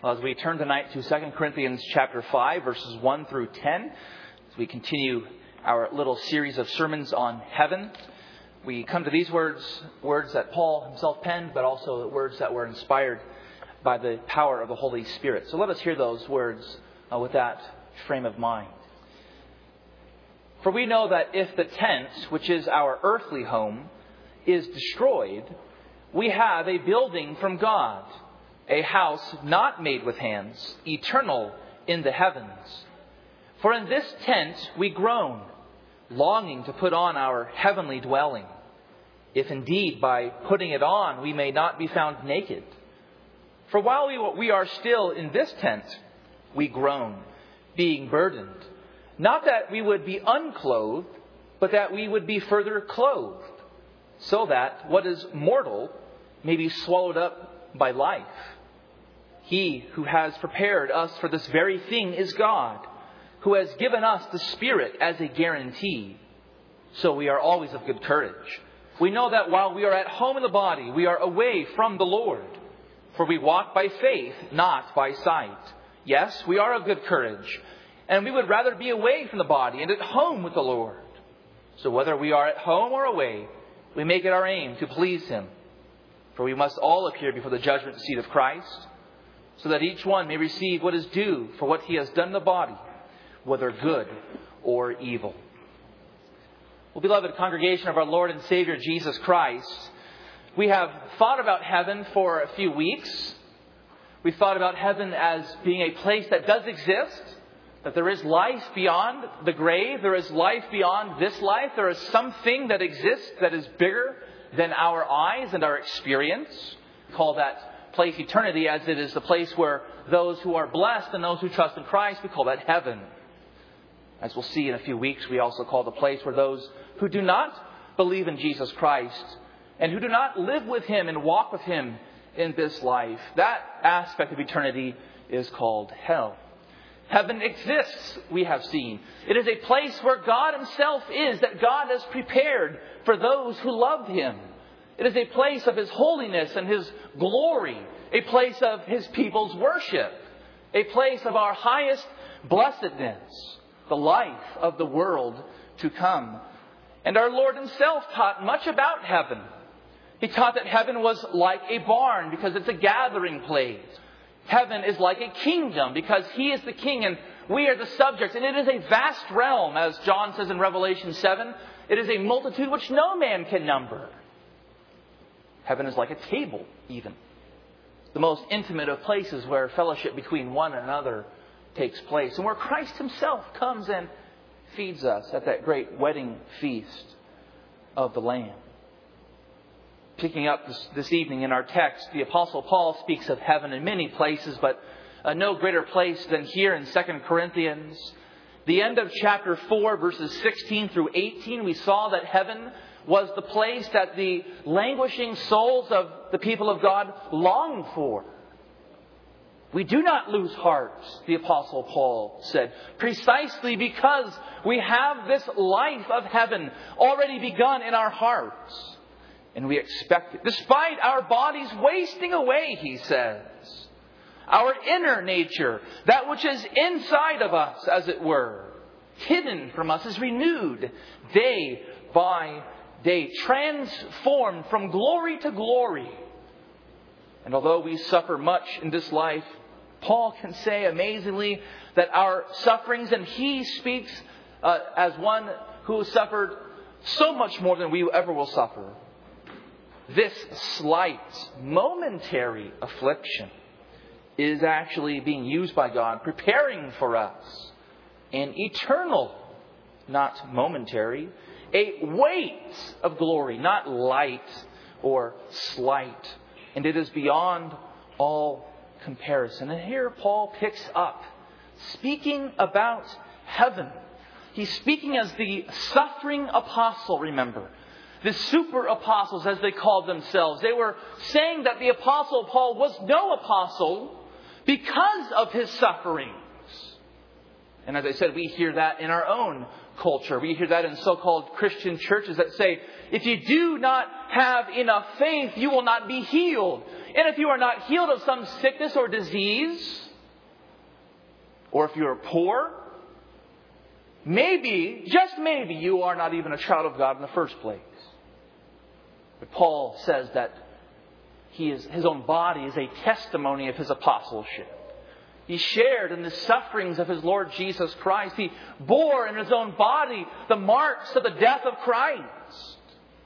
As we turn tonight to 2 Corinthians chapter 5, verses 1 through 10, as we continue our little series of sermons on heaven, we come to these words that Paul himself penned, but also the words that were inspired by the power of the Holy Spirit. So let us hear those words with that frame of mind. For we know that if the tent, which is our earthly home, is destroyed, we have a building from God, a house not made with hands, eternal in the heavens. For in this tent we groan, longing to put on our heavenly dwelling, if indeed by putting it on we may not be found naked. For while we are still in this tent, we groan, being burdened, not that we would be unclothed, but that we would be further clothed, so that what is mortal may be swallowed up by life. He who has prepared us for this very thing is God, who has given us the Spirit as a guarantee. So we are always of good courage. We know that while we are at home in the body, we are away from the Lord. For we walk by faith, not by sight. Yes, we are of good courage, and we would rather be away from the body and at home with the Lord. So whether we are at home or away, we make it our aim to please Him. For we must all appear before the judgment seat of Christ, so that each one may receive what is due for what he has done in the body, whether good or evil. Well, beloved congregation of our Lord and Savior Jesus Christ, we have thought about heaven for a few weeks. We've thought about heaven as being a place that does exist, that there is life beyond the grave, there is life beyond this life, there is something that exists that is bigger than our eyes and our experience. We call that place eternity, as it is the place where those who are blessed and those who trust in Christ, we call that heaven. As we'll see in a few weeks, we also call the place where those who do not believe in Jesus Christ and who do not live with Him and walk with Him in this life, that aspect of eternity is called hell. Heaven exists, we have seen. It is a place where God Himself is, that God has prepared for those who love Him. It is a place of His holiness and His glory, a place of His people's worship, a place of our highest blessedness, the life of the world to come. And our Lord Himself taught much about heaven. He taught that heaven was like a barn because it's a gathering place. Heaven is like a kingdom because He is the king and we are the subjects. And it is a vast realm, as John says in Revelation 7. It is a multitude which no man can number. Heaven is like a table, even. The most intimate of places where fellowship between one another takes place. And where Christ Himself comes and feeds us at that great wedding feast of the Lamb. Picking up this evening in our text, the Apostle Paul speaks of heaven in many places, but no greater place than here in 2 Corinthians. The end of chapter 4, verses 16 through 18, we saw that heaven was the place that the languishing souls of the people of God longed for. We do not lose heart, the Apostle Paul said, precisely because we have this life of heaven already begun in our hearts. And we expect it, despite our bodies wasting away, he says. Our inner nature, that which is inside of us, as it were, hidden from us, is renewed day by day, transformed from glory to glory. And although we suffer much in this life, Paul can say amazingly that our sufferings, and he speaks as one who has suffered so much more than we ever will suffer. This slight, momentary affliction is actually being used by God, preparing for us an eternal, not momentary, a weight of glory, not light or slight. And it is beyond all comparison. And here Paul picks up, speaking about heaven. He's speaking as the suffering apostle, remember. The super apostles, as they called themselves. They were saying that the Apostle Paul was no apostle because of his sufferings. And as I said, we hear that in our own culture. We hear that in so-called Christian churches that say, if you do not have enough faith, you will not be healed. And if you are not healed of some sickness or disease, or if you are poor, maybe, just maybe, you are not even a child of God in the first place. But Paul says that his own body is a testimony of his apostleship. He shared in the sufferings of his Lord Jesus Christ. He bore in his own body the marks of the death of Christ.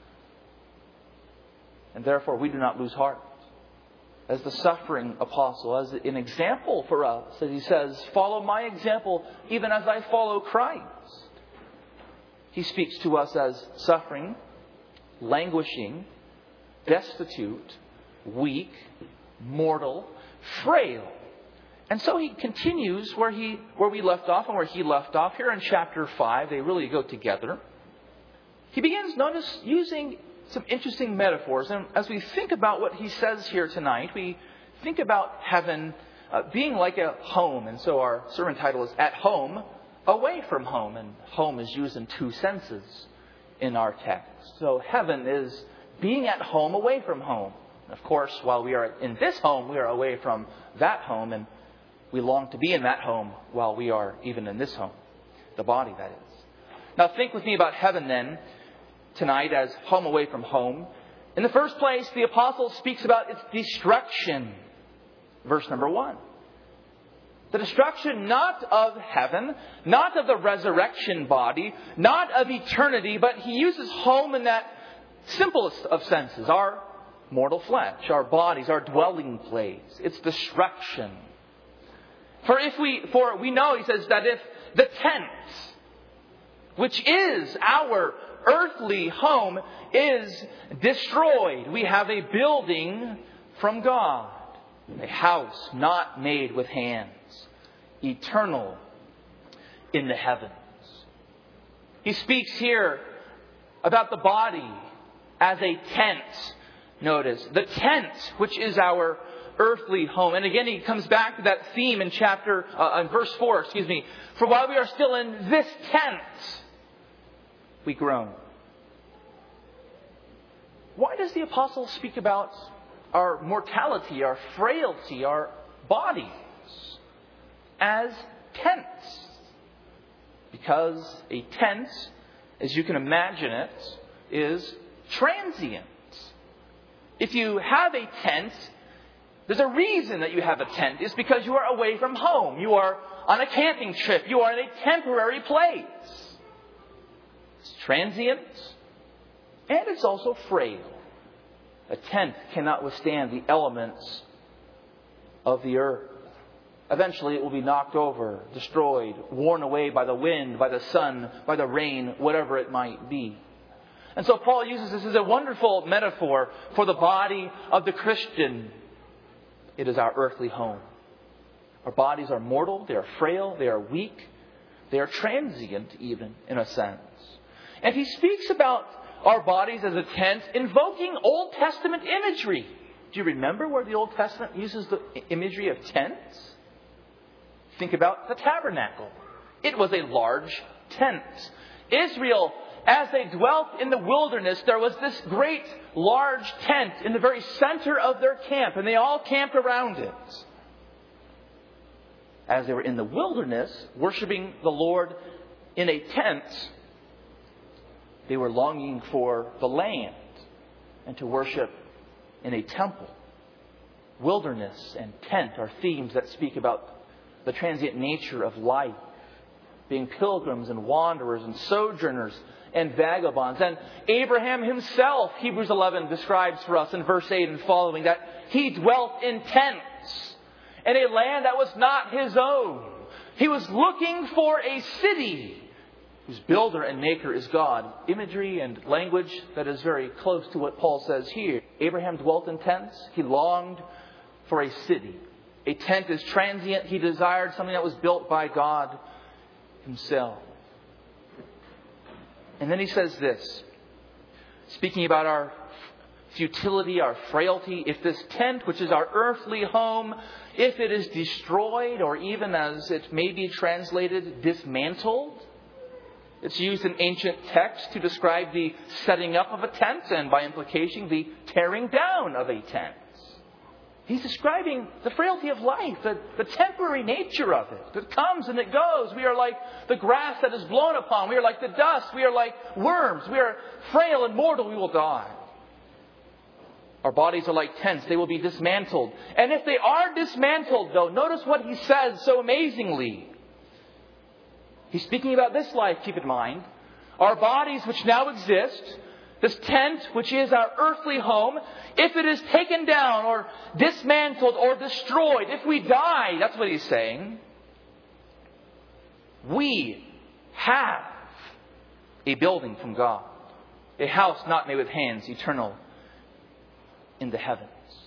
And therefore we do not lose heart. As the suffering apostle, as an example for us, as he says, follow my example even as I follow Christ. He speaks to us as suffering, languishing, destitute, weak, mortal, frail. And so he continues where we left off and where he left off. Here in chapter 5, they really go together. He begins, notice, using some interesting metaphors. And as we think about what he says here tonight, we think about heaven being like a home. And so our sermon title is At Home, Away from Home. And home is used in two senses in our text. So heaven is being at home, away from home. Of course, while we are in this home, we are away from that home. And we long to be in that home while we are even in this home. The body, that is. Now think with me about heaven then, tonight, as home away from home. In the first place, the apostle speaks about its destruction. Verse number 1. The destruction not of heaven, not of the resurrection body, not of eternity, but he uses home in that simplest of senses. Our mortal flesh, our bodies, our dwelling place. Its destruction. For we know, he says, that if the tent, which is our earthly home, is destroyed, we have a building from God, a house not made with hands, eternal in the heavens. He speaks here about the body as a tent. Notice, the tent, which is our earthly home. And again, he comes back to that theme in verse 4, For while we are still in this tent, we groan. Why does the apostle speak about our mortality, our frailty, our bodies as tents? Because a tent, as you can imagine it, is transient. If you have a tent, there's a reason that you have a tent. It's because you are away from home. You are on a camping trip. You are in a temporary place. It's transient, and it's also frail. A tent cannot withstand the elements of the earth. Eventually it will be knocked over, destroyed, worn away by the wind, by the sun, by the rain, whatever it might be. And so Paul uses this as a wonderful metaphor for the body of the Christian. It is our earthly home. Our bodies are mortal, they are frail, they are weak, they are transient even, in a sense. And he speaks about our bodies as a tent, invoking Old Testament imagery. Do you remember where the Old Testament uses the imagery of tents? Think about the tabernacle. It was a large tent. Israel, as they dwelt in the wilderness, there was this great large tent in the very center of their camp, and they all camped around it. As they were in the wilderness, worshiping the Lord in a tent, they were longing for the land and to worship in a temple. Wilderness and tent are themes that speak about the transient nature of life, being pilgrims and wanderers and sojourners and vagabonds. And Abraham himself, Hebrews 11 describes for us in verse 8 and following, that he dwelt in tents in a land that was not his own. He was looking for a city whose builder and maker is God. Imagery and language that is very close to what Paul says here. Abraham dwelt in tents. He longed for a city. A tent is transient. He desired something that was built by God himself. And then he says this, speaking about our futility, our frailty, if this tent, which is our earthly home, if it is destroyed, or even as it may be translated, dismantled. It's used in ancient texts to describe the setting up of a tent and, by implication, the tearing down of a tent. He's describing the frailty of life, the temporary nature of it. It comes and it goes. We are like the grass that is blown upon. We are like the dust. We are like worms. We are frail and mortal. We will die. Our bodies are like tents. They will be dismantled. And if they are dismantled, though, notice what he says so amazingly. He's speaking about this life, keep in mind. Our bodies which now exist, this tent which is our earthly home, if it is taken down or dismantled or destroyed, if we die, that's what he's saying, we have a building from God, a house not made with hands, eternal in the heavens.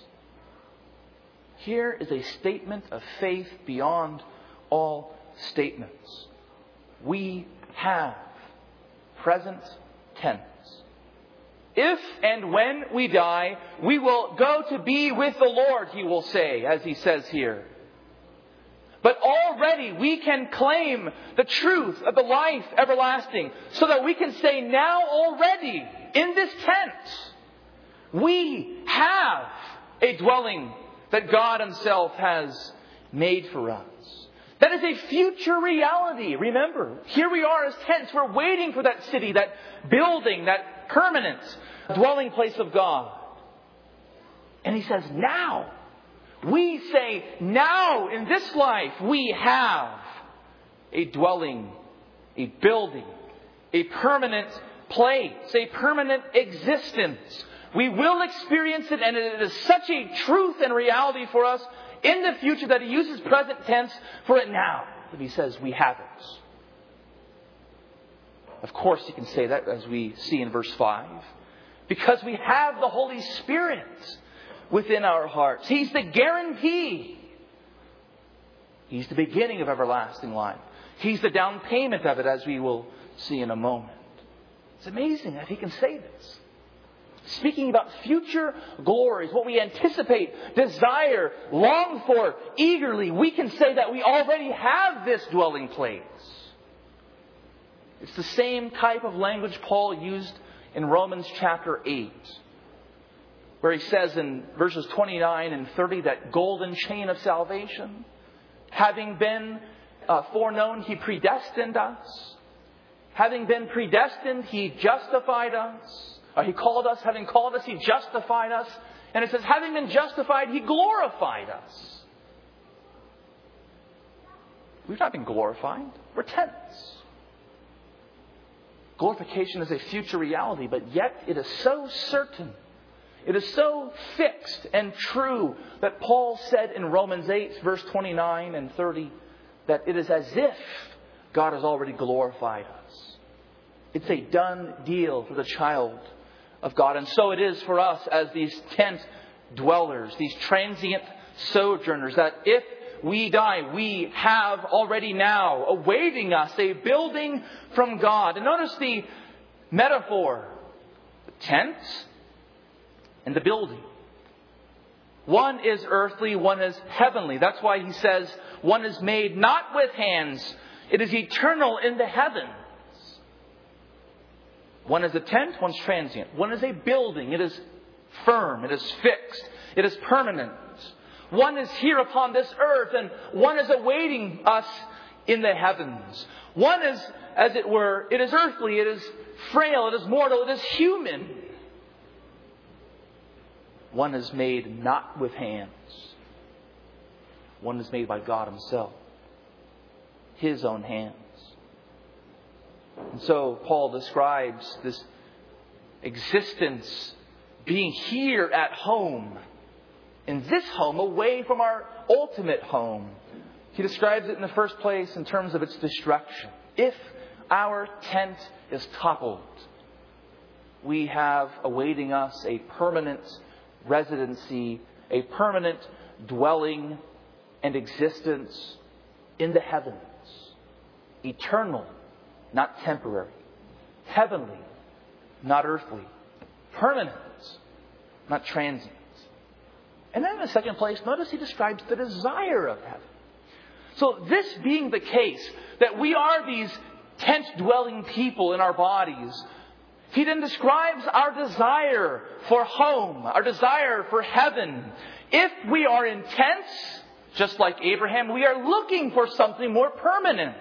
Here is a statement of faith beyond all statements. We have present tense. If and when we die, we will go to be with the Lord, he will say, as he says here. But already we can claim the truth of the life everlasting, so that we can say now already, in this tent, we have a dwelling that God himself has made for us. That is a future reality. Remember, here we are as tents. We're waiting for that city, that building, that permanent dwelling place of God. And he says, now. We say, now in this life, we have a dwelling, a building, a permanent place, a permanent existence. We will experience it, and it is such a truth and reality for us in the future that he uses present tense for it now. That he says we have it. Of course he can say that, as we see in verse 5. Because we have the Holy Spirit within our hearts. He's the guarantee. He's the beginning of everlasting life. He's the down payment of it, as we will see in a moment. It's amazing that he can say this. Speaking about future glories, what we anticipate, desire, long for, eagerly, we can say that we already have this dwelling place. It's the same type of language Paul used in Romans chapter 8, where he says in verses 29 and 30 that golden chain of salvation, having been foreknown, he predestined us. Having been predestined, he justified us. He called us, having called us, he justified us. And it says, having been justified, he glorified us. We've not been glorified. We're tents. Glorification is a future reality, but yet it is so certain. It is so fixed and true that Paul said in Romans 8, verse 29 and 30, that it is as if God has already glorified us. It's a done deal for the child of God. And so it is for us as these tent dwellers, these transient sojourners, that if we die, we have already now awaiting us a building from God. And notice the metaphor. The tent and the building. One is earthly, one is heavenly. That's why he says one is made not with hands. It is eternal in the heavens. One is a tent, one's transient. One is a building. It is firm. It is fixed. It is permanent. One is here upon this earth, and one is awaiting us in the heavens. One is, as it were, it is earthly, it is frail, it is mortal, it is human. One is made not with hands. One is made by God himself. His own hands. And so Paul describes this existence being here at home. In this home, away from our ultimate home. He describes it in the first place in terms of its destruction. If our tent is toppled, we have awaiting us a permanent residency, a permanent dwelling and existence in the heavens. Eternal, not temporary. Heavenly, not earthly. Permanent, not transient. And then in the second place, notice he describes the desire of heaven. So this being the case, that we are these tent-dwelling people in our bodies, he then describes our desire for home, our desire for heaven. If we are in tents, just like Abraham, we are looking for something more permanent.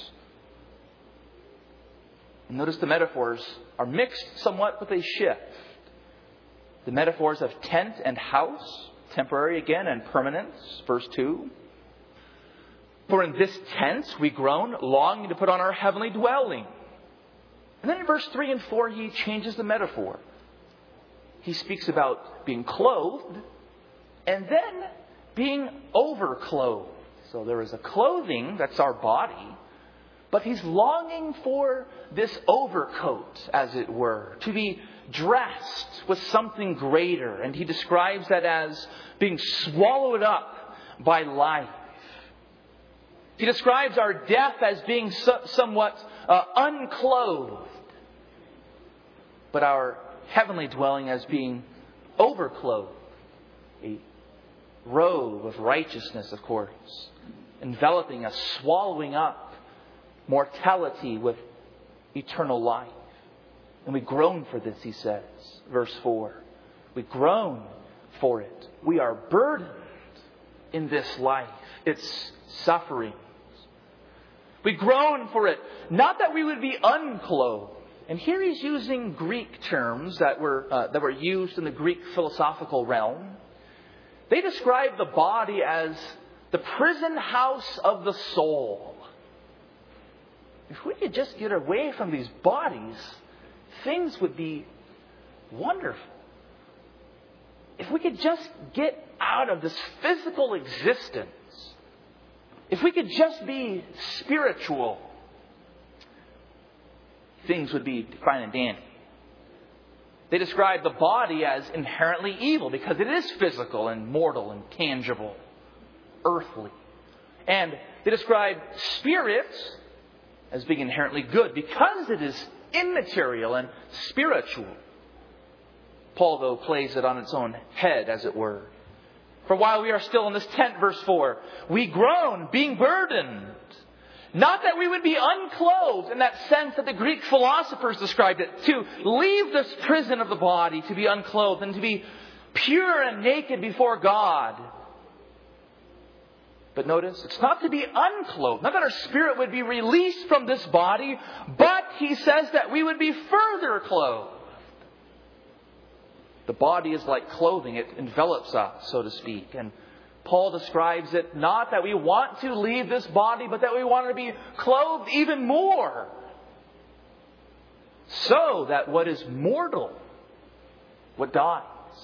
And notice the metaphors are mixed somewhat, but they shift. The metaphors of tent and house, temporary again and permanence, verse 2. For in this tent we groan, longing to put on our heavenly dwelling. And then in verse 3 and 4 he changes the metaphor. He speaks about being clothed and then being overclothed. So there is a clothing, that's our body, but he's longing for this overcoat, as it were, to be dressed with something greater. And he describes that as being swallowed up by life. He describes our death as being somewhat unclothed, but our heavenly dwelling as being overclothed. A robe of righteousness, of course, enveloping us, swallowing up mortality with eternal life. And we groan for this, he says, verse 4. We groan for it. We are burdened in this life, its sufferings. We groan for it, not that we would be unclothed. And here he's using Greek terms that were used in the Greek philosophical realm. They describe the body as the prison house of the soul. If we could just get away from these bodies, things would be wonderful. If we could just get out of this physical existence, if we could just be spiritual, things would be fine and dandy. They describe the body as inherently evil because it is physical and mortal and tangible, earthly. And they describe spirit as being inherently good because it is immaterial and spiritual. Paul, though, plays it on its own head, as it were. For while we are still in this tent, verse 4, we groan, being burdened. Not that we would be unclothed in that sense that the Greek philosophers described it. To leave this prison of the body, to be unclothed, and to be pure and naked before God. But notice, it's not to be unclothed. Not that our spirit would be released from this body, but he says that we would be further clothed. The body is like clothing. It envelops us, so to speak. And Paul describes it not that we want to leave this body, but that we want to be clothed even more. So that what is mortal, what dies,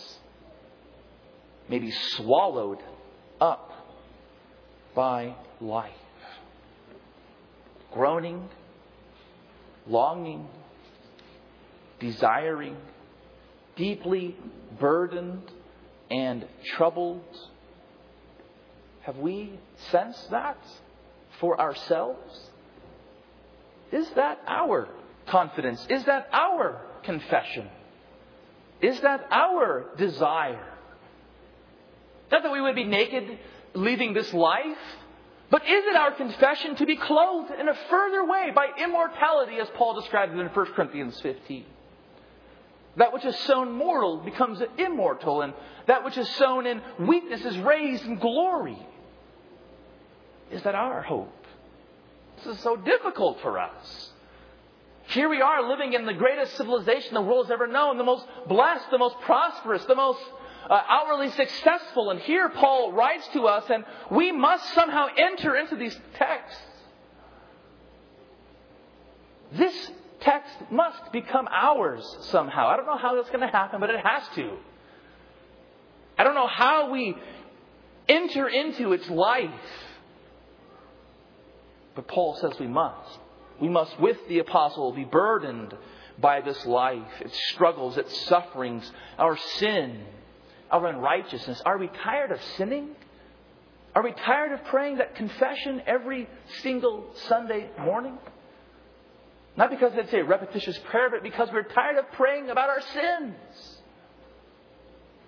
may be swallowed up by life. Groaning, longing, desiring, deeply burdened and troubled. Have we sensed that for ourselves? Is that our confidence? Is that our confession? Is that our desire? Not that we would be naked leaving this life, but is it our confession to be clothed in a further way by immortality, as Paul describes it in 1 Corinthians 15? That which is sown mortal becomes immortal, and that which is sown in weakness is raised in glory. Is that our hope? This is so difficult for us. Here we are living in the greatest civilization the world has ever known, the most blessed, the most prosperous, the most outwardly successful. And here Paul writes to us, and we must somehow enter into these texts. This text must become ours somehow. I don't know how that's going to happen, but it has to. I don't know how we enter into its life. But Paul says we must. We must, with the apostle, be burdened by this life, its struggles, its sufferings, our sin, our unrighteousness. Are we tired of sinning? Are we tired of praying that confession every single Sunday morning? Not because it's a repetitious prayer, but because we're tired of praying about our sins.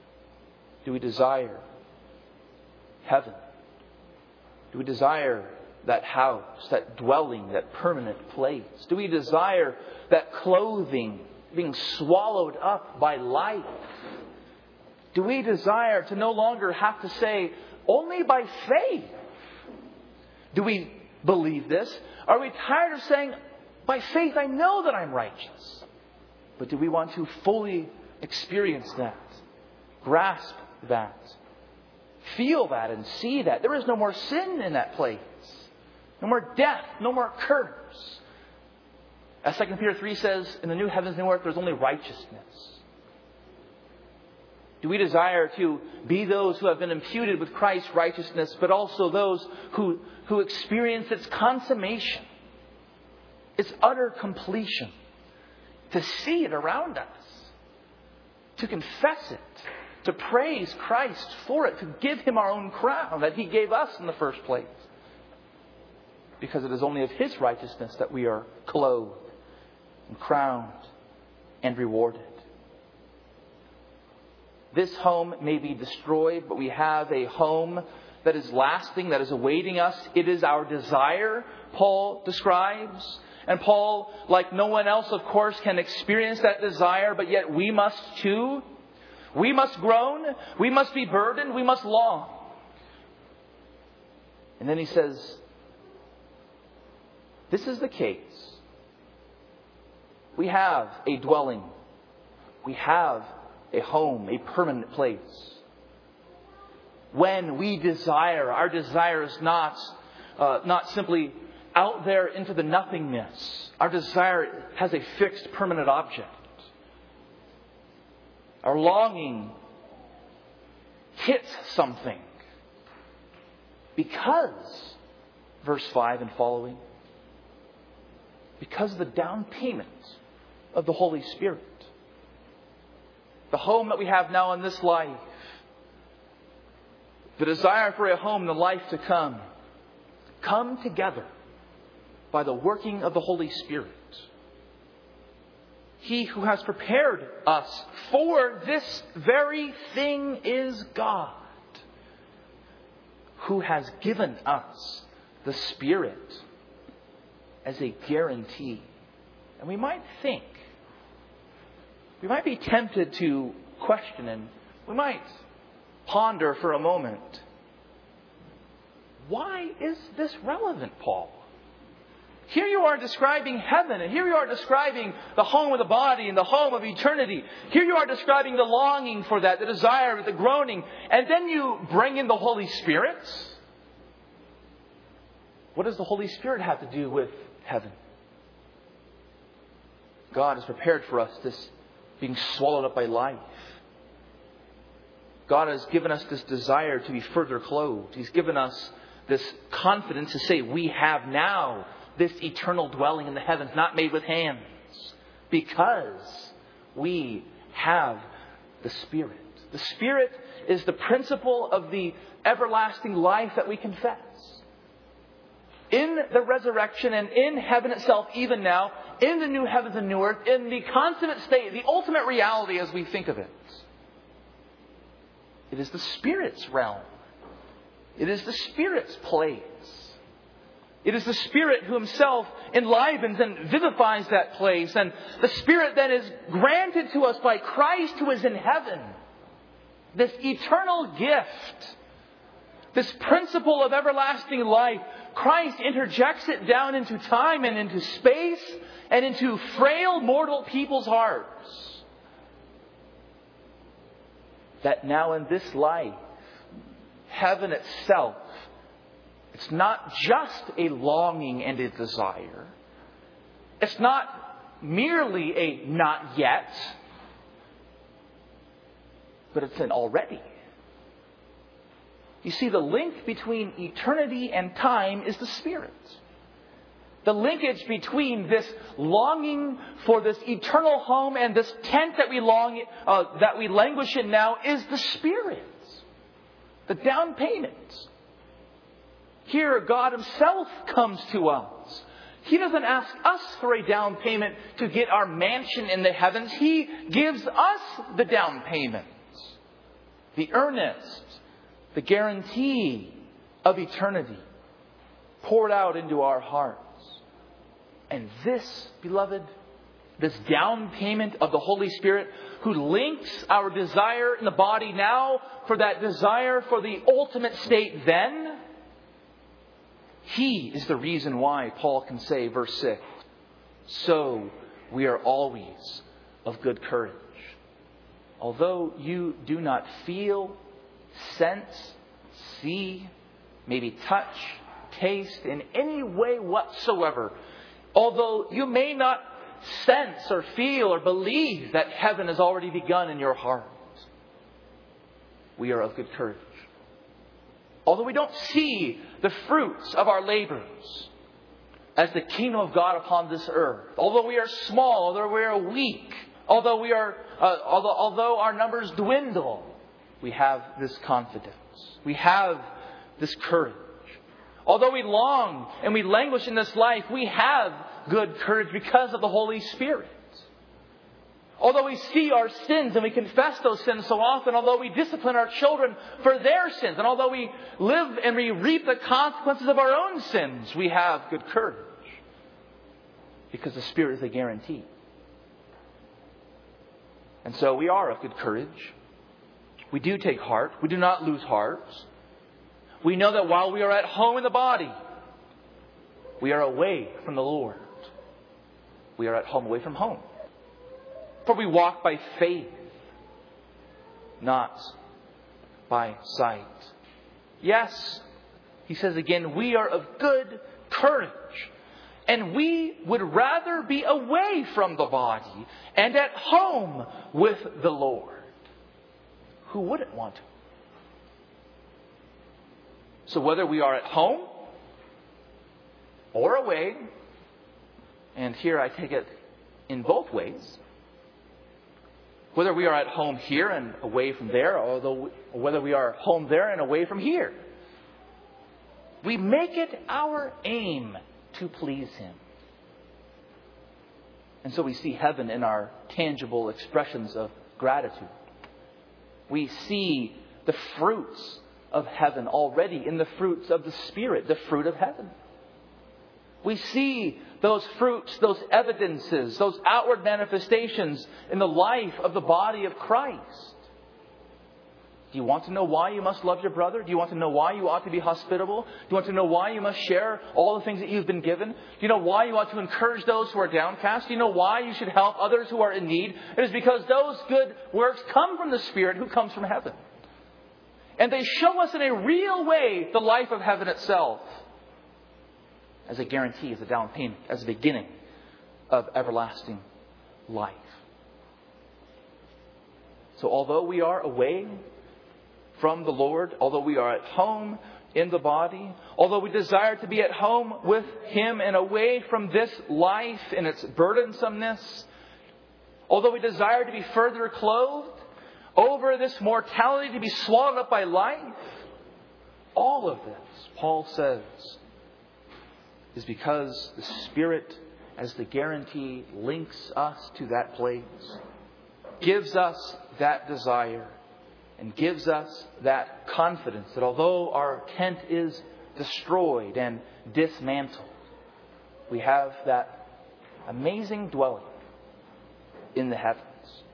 Do we desire heaven? Do we desire that house, that dwelling, that permanent place? Do we desire that clothing being swallowed up by life? Do we desire to no longer have to say, only by faith do we believe this? Are we tired of saying, by faith I know that I'm righteous? But do we want to fully experience that, grasp that, feel that and see that? There is no more sin in that place. No more death, no more curse. As 2 Peter 3 says, in the new heavens and new earth, there's only righteousness. Do we desire to be those who have been imputed with Christ's righteousness, but also those who experience its consummation, its utter completion, to see it around us, to confess it, to praise Christ for it, to give Him our own crown that He gave us in the first place? Because it is only of His righteousness that we are clothed and crowned and rewarded. This home may be destroyed, but we have a home that is lasting, that is awaiting us. It is our desire, Paul describes. And Paul, like no one else, of course, can experience that desire, but yet we must too. We must groan. We must be burdened. We must long. And then he says, this is the case. We have a dwelling. We have a home, a permanent place. When we desire, our desire is not simply out there into the nothingness. Our desire has a fixed, permanent object. Our longing hits something. Because, verse 5 and following, because of the down payment of the Holy Spirit. The home that we have now in this life. The desire for a home in the life to come together by the working of the Holy Spirit. He who has prepared us for this very thing is God, who has given us the Spirit as a guarantee. And we might be tempted to question, and we might ponder for a moment, why is this relevant, Paul? Here you are describing heaven, and here you are describing the home of the body and the home of eternity. Here you are describing the longing for that, the desire, the groaning, and then you bring in the Holy Spirit. What does the Holy Spirit have to do with heaven? God has prepared for us this being swallowed up by life. God has given us this desire to be further clothed. He's given us this confidence to say we have now this eternal dwelling in the heavens, not made with hands, because we have the Spirit. The Spirit is the principle of the everlasting life that we confess. In the resurrection and in heaven itself, even now, in the new heavens and new earth, in the consummate state, the ultimate reality as we think of it, it is the Spirit's realm. It is the Spirit's place. It is the Spirit who Himself enlivens and vivifies that place. And the Spirit that is granted to us by Christ who is in heaven. This eternal gift. This principle of everlasting life. Christ interjects it down into time and into space and into frail mortal people's hearts. That now in this life, heaven itself, it's not just a longing and a desire. It's not merely a not yet, but it's an already. You see, the link between eternity and time is the Spirit. The linkage between this longing for this eternal home and this tent that we languish in now is the Spirit. The down payment. Here, God Himself comes to us. He doesn't ask us for a down payment to get our mansion in the heavens. He gives us the down payment. the earnest, the guarantee of eternity poured out into our hearts. And this, beloved, this down payment of the Holy Spirit who links our desire in the body now for that desire for the ultimate state then, He is the reason why Paul can say, verse 6, so we are always of good courage. Although you do not feel, sense, see, maybe touch, taste in any way whatsoever, although you may not sense or feel or believe that heaven has already begun in your heart, we are of good courage. Although we don't see the fruits of our labors as the kingdom of God upon this earth, although we are small, although we are weak, although our numbers dwindle, we have this confidence. We have this courage. Although we long and we languish in this life, we have good courage because of the Holy Spirit. Although we see our sins and we confess those sins so often, although we discipline our children for their sins, and although we live and we reap the consequences of our own sins, we have good courage. Because the Spirit is a guarantee. And so we are of good courage. We do take heart. We do not lose heart. We know that while we are at home in the body, we are away from the Lord. We are at home away from home. For we walk by faith, not by sight. Yes, he says again, we are of good courage. And we would rather be away from the body and at home with the Lord. Who wouldn't want to? So whether we are at home or away, and here I take it in both ways, whether we are at home here and away from there, or whether we are home there and away from here, we make it our aim to please Him. And so we see heaven in our tangible expressions of gratitude. We see the fruits of heaven already in the fruits of the Spirit, the fruit of heaven. We see those fruits, those evidences, those outward manifestations in the life of the body of Christ. Do you want to know why you must love your brother? Do you want to know why you ought to be hospitable? Do you want to know why you must share all the things that you've been given? Do you know why you ought to encourage those who are downcast? Do you know why you should help others who are in need? It is because those good works come from the Spirit who comes from heaven. And they show us in a real way the life of heaven itself. As a guarantee, as a down payment, as a beginning of everlasting life. So although we are away from the Lord, although we are at home in the body, although we desire to be at home with Him and away from this life and its burdensomeness, although we desire to be further clothed over this mortality to be swallowed up by life, all of this, Paul says, is because the Spirit, as the guarantee, links us to that place, gives us that desire, and gives us that confidence that although our tent is destroyed and dismantled, we have that amazing dwelling in the heavens.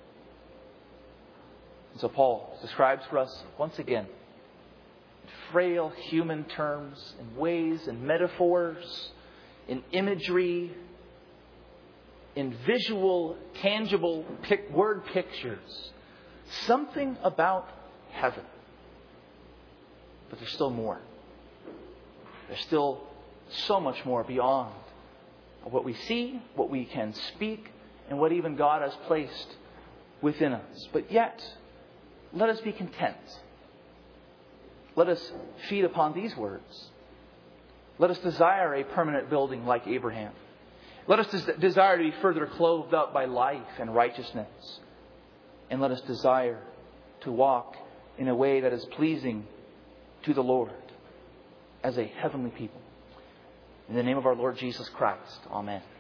And so Paul describes for us once again, in frail human terms, in ways and metaphors, in imagery, in visual, tangible word pictures, something about heaven. But there's still more. There's still so much more beyond what we see, what we can speak, and what even God has placed within us. But yet, let us be content. Let us feed upon these words. Let us desire a permanent building like Abraham. Let us desire to be further clothed up by life and righteousness. And let us desire to walk in a way that is pleasing to the Lord as a heavenly people. In the name of our Lord Jesus Christ. Amen.